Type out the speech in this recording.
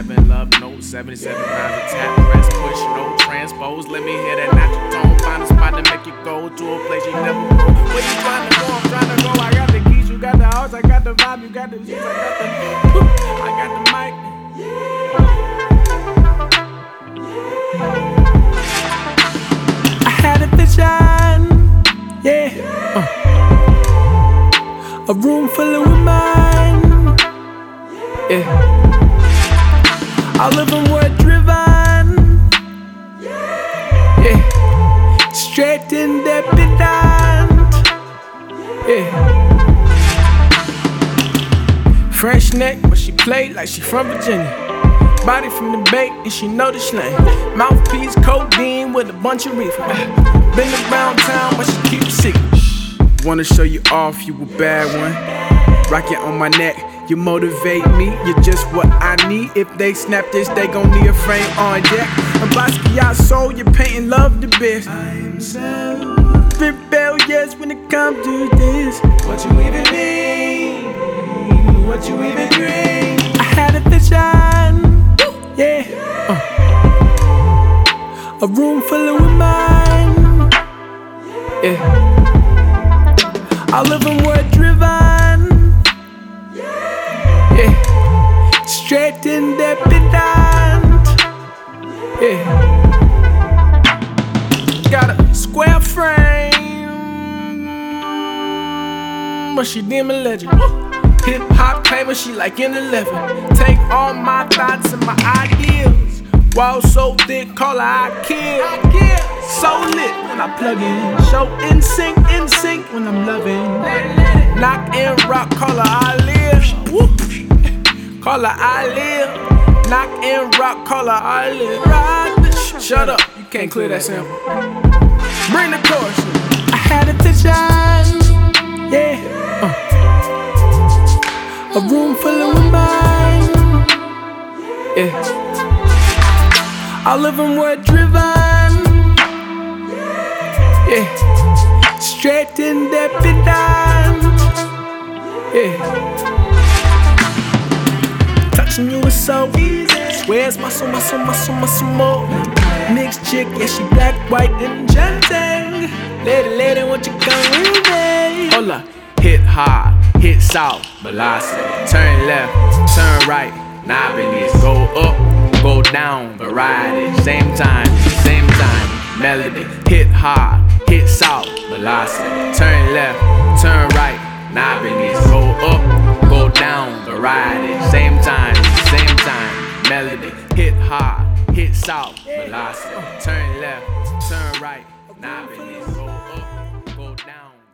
7 love notes, 77 rounds of tap, press, push, no transpose. Let me hear that natural tone. Find a spot to make you go to a place you never go. Where you trying to go? I'm trying to go. I got the keys, you got the house, I got the vibe, you got the juice, I got the mic. I had a vision, yeah. A room full of women, yeah. All of them were driven, yeah. Straight independent, yeah. Fresh neck, but she played like she from Virginia. Body from the Bay, and she know the slang. Mouthpiece, codeine with a bunch of reefer. Been around town, but she keep it secret. Wanna show you off, you a bad one. Rock it on my neck, you motivate me. You're just what I need. If they snap this, they gon' need a frame on deck. And Basquiat soul, you're painting love the best. I'm so rebellious when it comes to this. What you even mean? What you even dream? I had a vision, yeah. A room full of women, yeah. All of them were driven, yeah. Straight independent, yeah. Got a square frame, but she dim and legend. Hip hop paper, she like in 11. Take all my thoughts and my ideas. Wall so thick, call her I kill. So lit when I plug in. Show in sync when I'm loving. Knock and rock, call her I live. Woo. Call her I live. Knock and rock, call her I live. Rock the shut up, you can't clear that sample. Bring the chorus. I had a vision, yeah. A room full of women, yeah. All of them were driven, yeah. Straight independent, yeah. Touching you is so easy. Swear it's muscle more. Mixed chick, yeah, she black, white, and enchanting. Lady, what you come with me? Hold up. Hit hard, hit south, velocity. Turn left, turn right, novelties. Go up, go down, variety. Same time, melody. Hit hard, hit south, velocity. Turn left, turn right, novelties. Go up, go down, variety. Same time, melody. Hit hard, hit south, velocity. Turn left, turn right, novelties. Go up, go down.